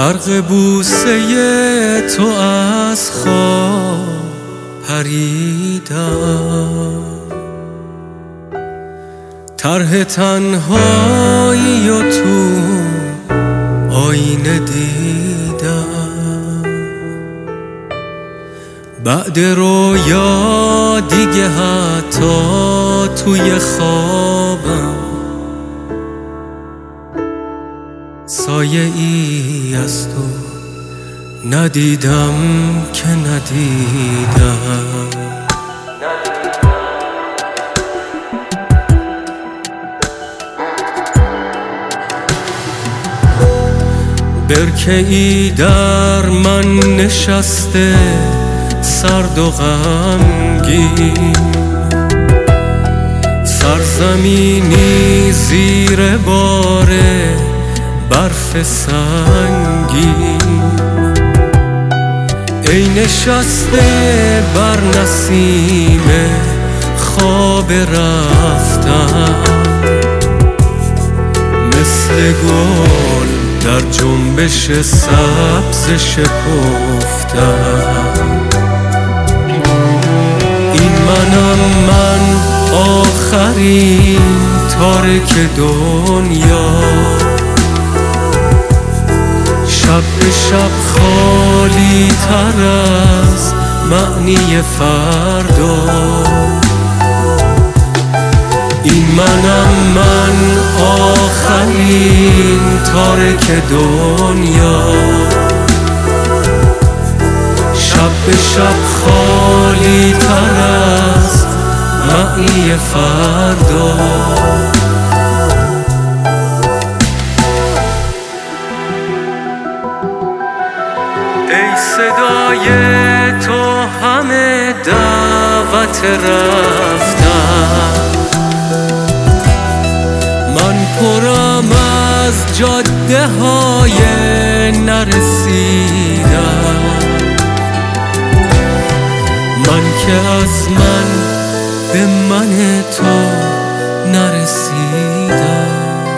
غرق بوسه تو از خواب پریدم، طرح تنهایی و تو آینه دیدم. بعد رویا دیگه حتی توی خوابم سایه ای از تو ندیدم که ندیدم. برکه ای در من نشسته سرد و غمگین، سرزمینی زیر بار برف سنگین. ای نشسته بر نسیم خواب رفتن، مثل گل در جنبش سبز شکفتم. این منم من، آخرین تارک دنیا، شب به شب خالی تر از معنی فردا. این منم من، آخرین تارک دنیا، شب به شب خالی تر از معنی فردا. ای صدای تو همه دعوت رفتن، من پرم از جاده های نرسیدم. من که از من به من تو نرسیدم.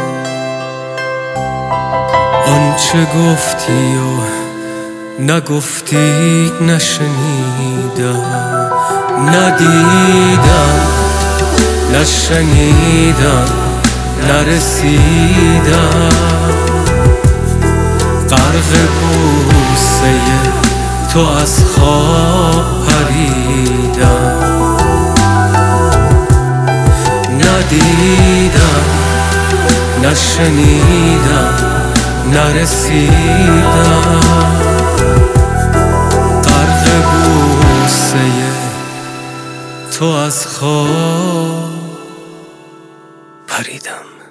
آنچه گفتی و نگفتی نشنیدم، ندیدم نشنیدم نرسیدم. غرق بوسه تو از خواب پریدم، ندیدم نشنیدم نرسیدم. غرق بوسه تو از خواب پریدم.